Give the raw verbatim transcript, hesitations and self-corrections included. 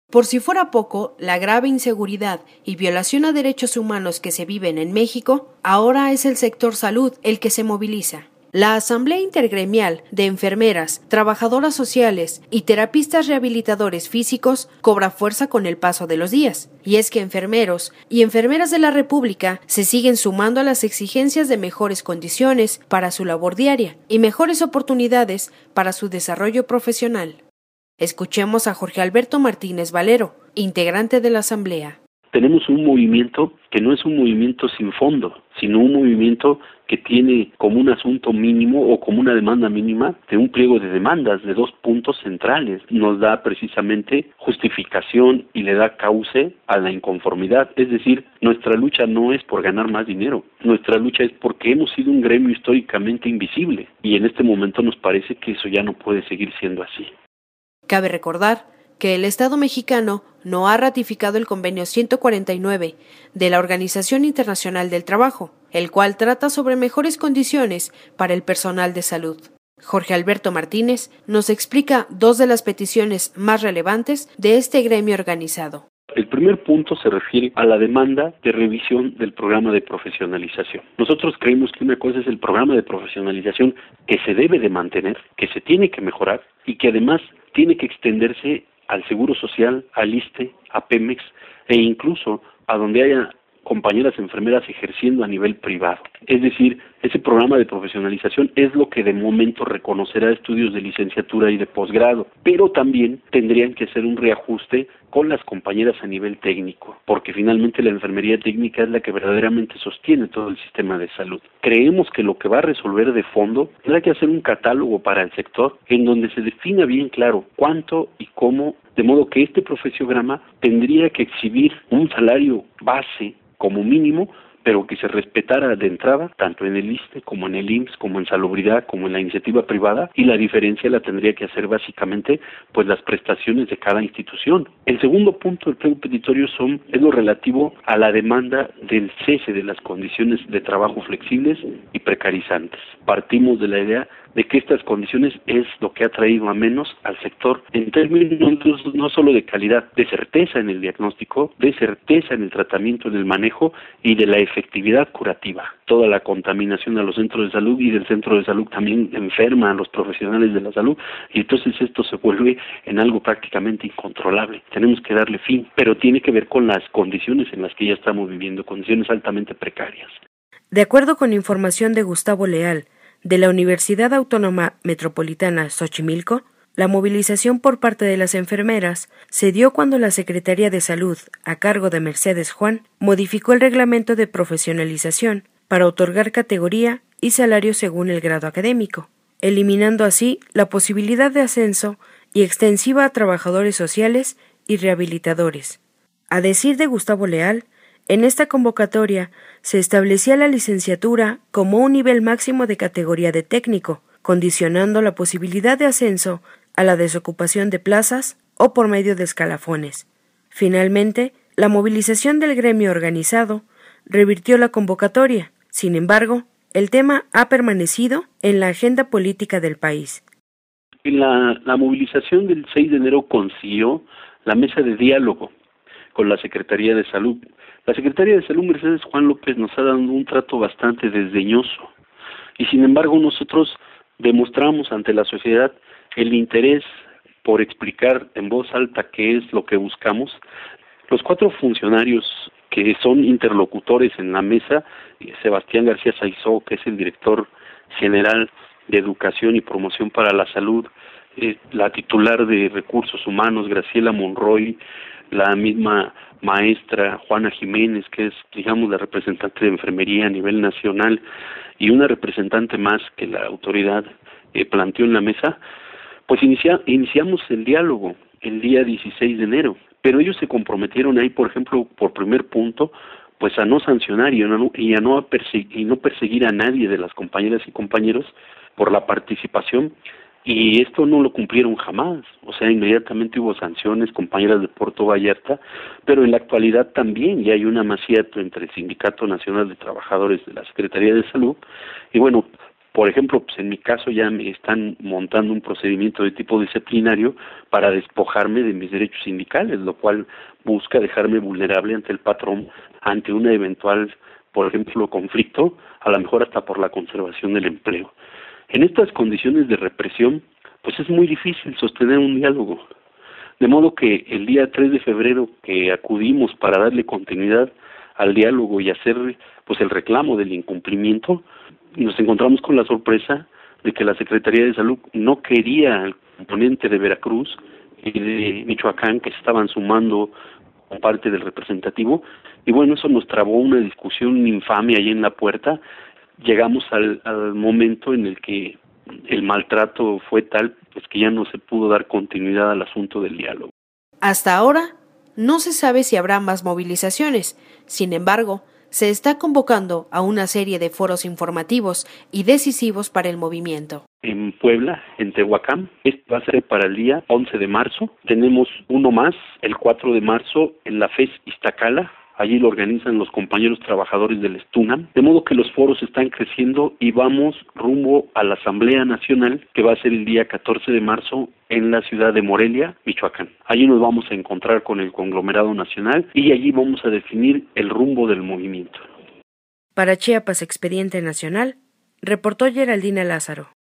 Por si fuera poco, la grave inseguridad y violación a derechos humanos que se viven en México, ahora es el sector salud el que se moviliza. La Asamblea Intergremial de Enfermeras, Trabajadoras Sociales y Terapistas Rehabilitadores Físicos cobra fuerza con el paso de los días. Y es que enfermeros y enfermeras de la República se siguen sumando a las exigencias de mejores condiciones para su labor diaria y mejores oportunidades para su desarrollo profesional. Escuchemos a Jorge Alberto Martínez Valero, integrante de la Asamblea. Tenemos un movimiento que no es un movimiento sin fondo, sino un movimiento que tiene como un asunto mínimo o como una demanda mínima de un pliego de demandas de dos puntos centrales. Nos da precisamente justificación y le da cauce a la inconformidad. Es decir, nuestra lucha no es por ganar más dinero, nuestra lucha es porque hemos sido un gremio históricamente invisible y en este momento nos parece que eso ya no puede seguir siendo así. Cabe recordar que el Estado mexicano no ha ratificado el convenio ciento cuarenta y nueve de la Organización Internacional del Trabajo, el cual trata sobre mejores condiciones para el personal de salud. Jorge Alberto Martínez nos explica dos de las peticiones más relevantes de este gremio organizado. El primer punto se refiere a la demanda de revisión del programa de profesionalización. Nosotros creemos que una cosa es el programa de profesionalización que se debe de mantener, que se tiene que mejorar y que además tiene que extenderse al Seguro Social, al ISSSTE, a Pemex e incluso a donde haya compañeras enfermeras ejerciendo a nivel privado. Es decir, ese programa de profesionalización es lo que de momento reconocerá estudios de licenciatura y de posgrado, pero también tendrían que hacer un reajuste con las compañeras a nivel técnico, porque finalmente la enfermería técnica es la que verdaderamente sostiene todo el sistema de salud. Creemos que lo que va a resolver de fondo tendrá que hacer un catálogo para el sector en donde se defina bien claro cuánto y cómo, de modo que este profesiograma tendría que exhibir un salario base como mínimo, pero que se respetara de entrada, tanto en el ISSSTE como en el I M S S, como en salubridad, como en la iniciativa privada, y la diferencia la tendría que hacer básicamente pues las prestaciones de cada institución. El segundo punto del pliego petitorio son, es lo relativo a la demanda del cese de las condiciones de trabajo flexibles y precarizantes. Partimos de la idea de que estas condiciones es lo que ha traído a menos al sector en términos no solo de calidad, de certeza en el diagnóstico, de certeza en el tratamiento, en el manejo y de la efectividad curativa. Toda la contaminación a los centros de salud y del centro de salud también enferma a los profesionales de la salud y entonces esto se vuelve en algo prácticamente incontrolable. Tenemos que darle fin, pero tiene que ver con las condiciones en las que ya estamos viviendo, condiciones altamente precarias. De acuerdo con información de Gustavo Leal, de la Universidad Autónoma Metropolitana Xochimilco, la movilización por parte de las enfermeras se dio cuando la Secretaría de Salud, a cargo de Mercedes Juan, modificó el reglamento de profesionalización para otorgar categoría y salario según el grado académico, eliminando así la posibilidad de ascenso y extensiva a trabajadores sociales y rehabilitadores. A decir de Gustavo Leal, en esta convocatoria se establecía la licenciatura como un nivel máximo de categoría de técnico, condicionando la posibilidad de ascenso a la desocupación de plazas o por medio de escalafones. Finalmente, la movilización del gremio organizado revirtió la convocatoria. Sin embargo, el tema ha permanecido en la agenda política del país. La, la movilización del seis de enero consiguió la mesa de diálogo con la Secretaría de Salud. La Secretaría de Salud, Mercedes Juan López, nos ha dado un trato bastante desdeñoso y sin embargo nosotros demostramos ante la sociedad el interés por explicar en voz alta qué es lo que buscamos. Los cuatro funcionarios que son interlocutores en la mesa, Sebastián García Saizó, que es el director general de Educación y Promoción para la Salud, eh, la titular de Recursos Humanos, Graciela Monroy, la misma maestra Juana Jiménez, que es, digamos, la representante de enfermería a nivel nacional, y una representante más que la autoridad eh, planteó en la mesa, pues inicia, iniciamos el diálogo el día dieciséis de enero, pero ellos se comprometieron ahí, por ejemplo, por primer punto, pues a no sancionar y a no, y a no, perseguir, y no perseguir a nadie de las compañeras y compañeros por la participación. Y esto no lo cumplieron jamás, o sea, inmediatamente hubo sanciones, compañeras de Puerto Vallarta, pero en la actualidad también ya hay un amaciato entre el Sindicato Nacional de Trabajadores de la Secretaría de Salud, y bueno, Por ejemplo, pues en mi caso ya me están montando un procedimiento de tipo disciplinario para despojarme de mis derechos sindicales, lo cual busca dejarme vulnerable ante el patrón, ante una eventual, por ejemplo, conflicto, a lo mejor hasta por la conservación del empleo. En estas condiciones de represión, pues es muy difícil sostener un diálogo. De modo que el día tres de febrero que acudimos para darle continuidad al diálogo y hacer pues el reclamo del incumplimiento, nos encontramos con la sorpresa de que la Secretaría de Salud no quería al componente de Veracruz y de Michoacán que se estaban sumando como parte del representativo, y bueno, eso nos trabó una discusión infame ahí en la puerta. Llegamos al, al momento en el que el maltrato fue tal pues que ya no se pudo dar continuidad al asunto del diálogo. Hasta ahora no se sabe si habrá más movilizaciones. Sin embargo, se está convocando a una serie de foros informativos y decisivos para el movimiento. En Puebla, en Tehuacán, este va a ser para el día once de marzo. Tenemos uno más, el cuatro de marzo, en la FES Iztacala. Allí lo organizan los compañeros trabajadores del Estunam, de modo que los foros están creciendo y vamos rumbo a la Asamblea Nacional, que va a ser el día catorce de marzo en la ciudad de Morelia, Michoacán. Allí nos vamos a encontrar con el conglomerado nacional y allí vamos a definir el rumbo del movimiento. Para Chiapas Expediente Nacional, reportó Geraldina Lázaro.